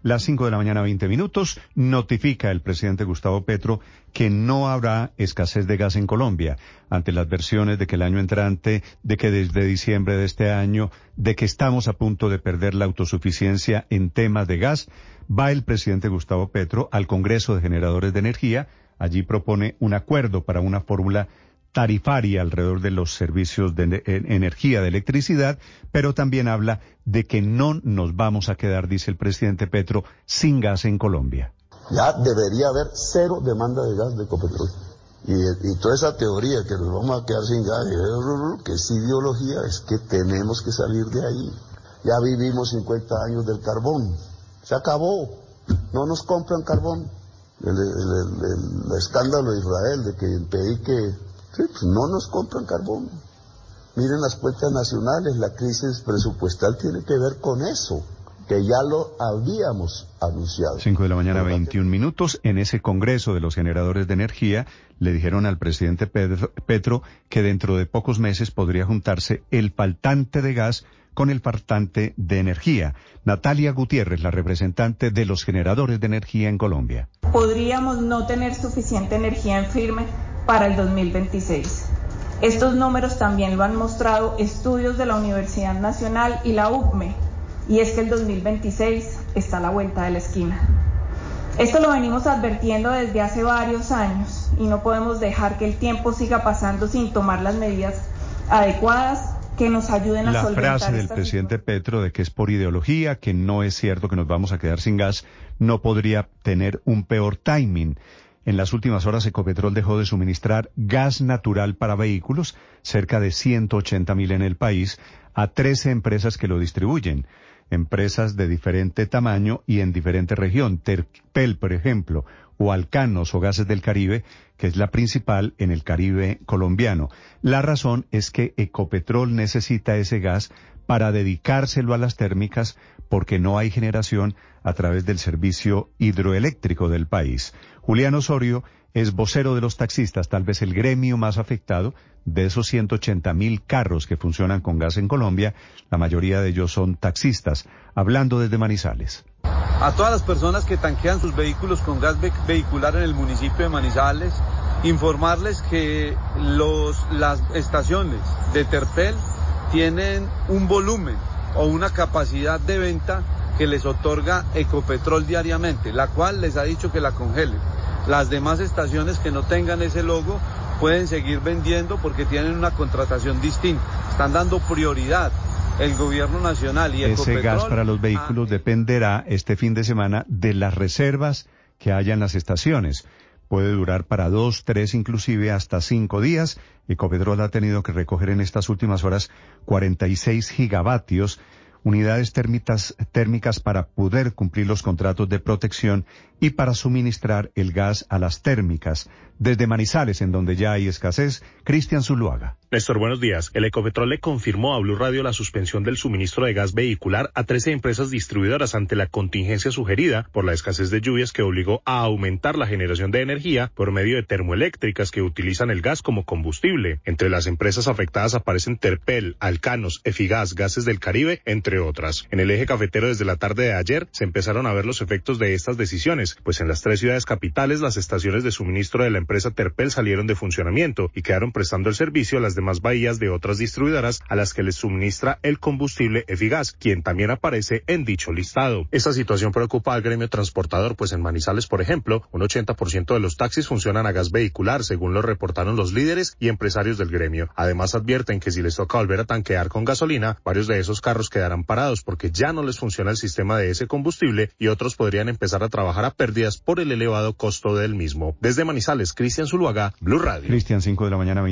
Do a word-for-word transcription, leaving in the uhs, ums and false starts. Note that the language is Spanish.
Las cinco de la mañana, veinte minutos, notifica el presidente Gustavo Petro que no habrá escasez de gas en Colombia, ante las versiones de que el año entrante, de que desde diciembre de este año, de que estamos a punto de perder la autosuficiencia en temas de gas. Va el presidente Gustavo Petro al Congreso de Generadores de Energía. Allí propone un acuerdo para una fórmula tarifaria alrededor de los servicios de energía, de electricidad, pero también habla de que no nos vamos a quedar, dice el presidente Petro, sin gas en Colombia. Ya debería haber cero demanda de gas de Ecopetrol. Y, y toda esa teoría que nos vamos a quedar sin gas, que es ideología, es que tenemos que salir de ahí. Ya vivimos cincuenta años del carbón. Se acabó. No nos compran carbón. El, el, el, el escándalo de Israel de que pedí que sí, pues no nos compran carbón. Miren las cuentas nacionales, la crisis presupuestal tiene que ver con eso, que ya lo habíamos anunciado. Cinco de la mañana, veintiún minutos. En ese Congreso de los Generadores de Energía le dijeron al presidente Pedro, Petro que dentro de pocos meses podría juntarse el faltante de gas con el faltante de energía. Natalia Gutiérrez, la representante de los generadores de energía en Colombia. Podríamos no tener suficiente energía en firme para el dos mil veintiséis. Estos números también lo han mostrado estudios de la Universidad Nacional y la U C M E, y es que el dos mil veintiséis está a la vuelta de la esquina. Esto lo venimos advirtiendo desde hace varios años y no podemos dejar que el tiempo siga pasando sin tomar las medidas adecuadas que nos ayuden a la solventar frase del presidente situación. Petro de que es por ideología, que no es cierto que nos vamos a quedar sin gas, no podría tener un peor timing. En las últimas horas, Ecopetrol dejó de suministrar gas natural para vehículos, cerca de ciento ochenta mil en el país, a trece empresas que lo distribuyen. Empresas de diferente tamaño y en diferente región. Terpel, por ejemplo, o Alcanos o Gases del Caribe, que es la principal en el Caribe colombiano. La razón es que Ecopetrol necesita ese gas para dedicárselo a las térmicas porque no hay generación a través del servicio hidroeléctrico del país. Julián Osorio es vocero de los taxistas, tal vez el gremio más afectado de esos ciento ochenta mil carros que funcionan con gas en Colombia. La mayoría de ellos son taxistas, hablando desde Manizales. A todas las personas que tanquean sus vehículos con gas ve- vehicular en el municipio de Manizales, informarles que los, las estaciones de Terpel tienen un volumen o una capacidad de venta que les otorga Ecopetrol diariamente, la cual les ha dicho que la congele. Las demás estaciones que no tengan ese logo pueden seguir vendiendo porque tienen una contratación distinta. Están dando prioridad el gobierno nacional y Ecopetrol. Ese gas para los vehículos a... dependerá este fin de semana de las reservas que haya en las estaciones. Puede durar para dos, tres, inclusive hasta cinco días. Ecopetrol ha tenido que recoger en estas últimas horas cuarenta y seis gigavatios, unidades térmicas, térmicas para poder cumplir los contratos de protección y para suministrar el gas a las térmicas. Desde Manizales, en donde ya hay escasez, Cristian Zuluaga. Néstor, buenos días. El Ecopetrol le confirmó a Blue Radio la suspensión del suministro de gas vehicular a trece empresas distribuidoras ante la contingencia sugerida por la escasez de lluvias que obligó a aumentar la generación de energía por medio de termoeléctricas que utilizan el gas como combustible. Entre las empresas afectadas aparecen Terpel, Alcanos, Efigas, Gases del Caribe, entre otras. En el eje cafetero desde la tarde de ayer se empezaron a ver los efectos de estas decisiones, pues en las tres ciudades capitales las estaciones de suministro de la empresa Terpel salieron de funcionamiento y quedaron prestando el servicio a las demás bahías de otras distribuidoras a las que les suministra el combustible Efigas, quien también aparece en dicho listado. Esta situación preocupa al gremio transportador, pues en Manizales, por ejemplo, un ochenta por ciento de los taxis funcionan a gas vehicular, según lo reportaron los líderes y empresarios del gremio. Además advierten que si les toca volver a tanquear con gasolina, varios de esos carros quedarán parados porque ya no les funciona el sistema de ese combustible y otros podrían empezar a trabajar a pérdidas por el elevado costo del mismo. Desde Manizales, Cristian Zuluaga, Blue Radio. Cristian, cinco de la mañana.